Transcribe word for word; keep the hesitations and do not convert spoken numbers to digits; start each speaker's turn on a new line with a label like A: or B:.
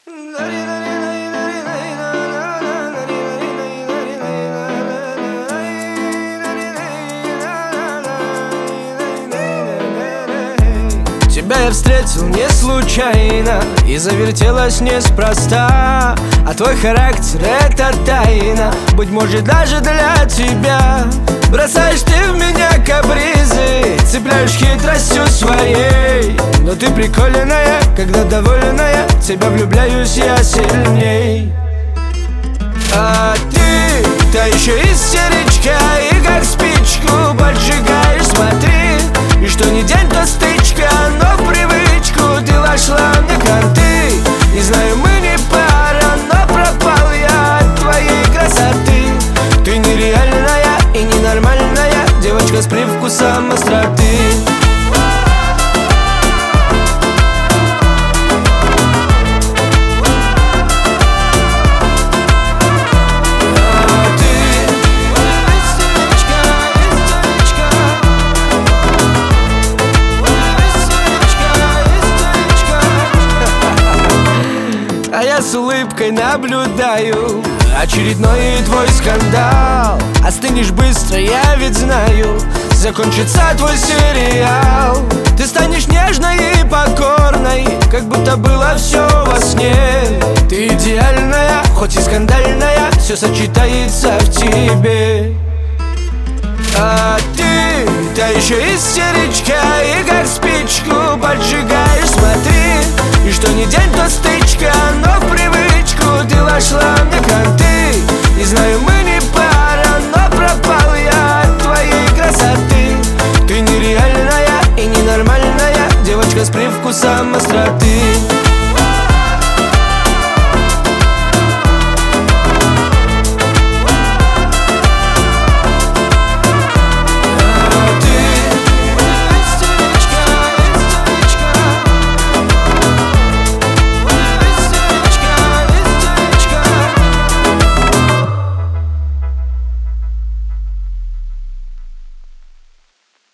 A: Тебя я встретил не случайно и завертелась неспроста. А твой характер — это тайна, быть может, даже для тебя. Бросаешь ты в меня капризы, цепляешь хитростью своей. Но ты прикольная, когда довольная, в тебя влюбляюсь я сильней. А ты, та еще истеричка, и как спичку поджигаешь, смотри. И что не день, то стычка, но в привычку ты вошла мне кранты. Не знаю, мы не пара, но пропал я от твоей красоты. Ты нереальная и ненормальная девочка с привкусом остроты. Я с улыбкой наблюдаю очередной твой скандал. Остынешь быстро, я ведь знаю, закончится твой сериал. Ты станешь нежной и покорной, как будто было все во сне. Ты идеальная, хоть и скандальная, все сочетается в тебе. А ты, та еще истеричка, и как спичку поджигаешь, смотри. И что не день, то стыд.